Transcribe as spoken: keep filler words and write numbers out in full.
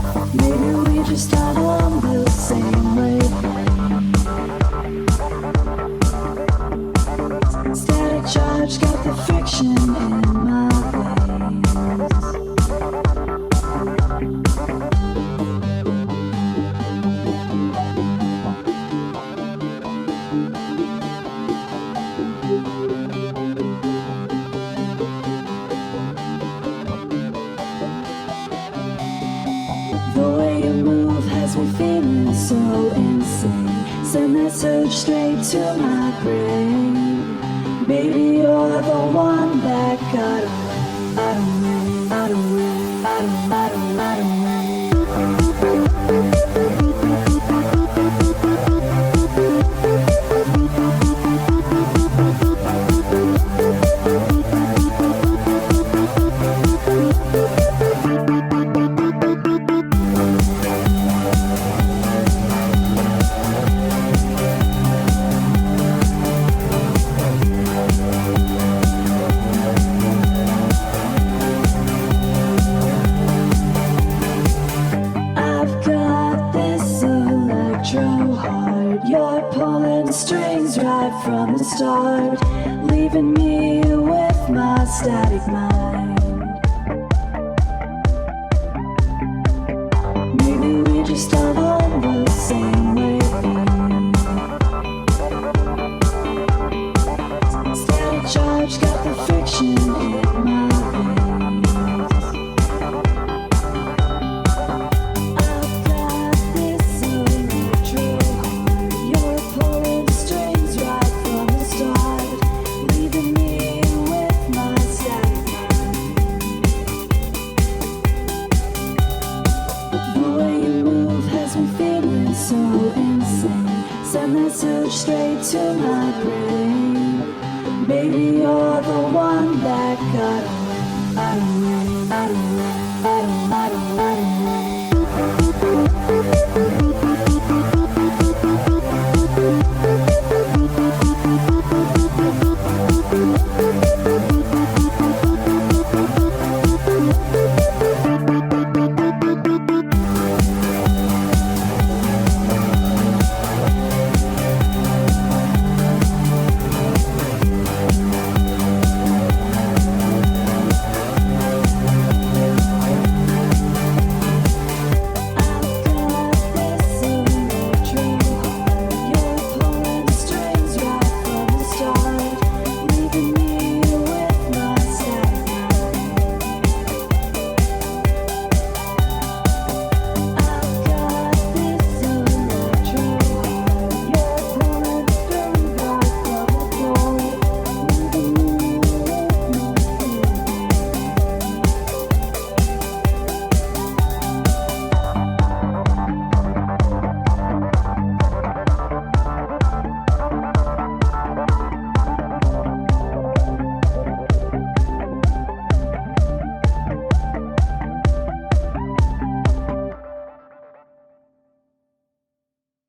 Maybe we just aren't on the same wavelength. Static charge got the friction in my veins. The way you move has me feeling so insane. Send that surge straight to my brain. Baby, you're the one that got away, got away, got away, got away, got away, got away. You're pulling strings right from the start, leaving me with my static mind. Maybe we just aren't on the same wavelength. Static charge got the friction in my veins. I've got this electro. You're pulling strings right from the start, leaving me with my static mind. The way you move has me feeling so insane. Send that surge straight to my brain. Baby, you're the one that got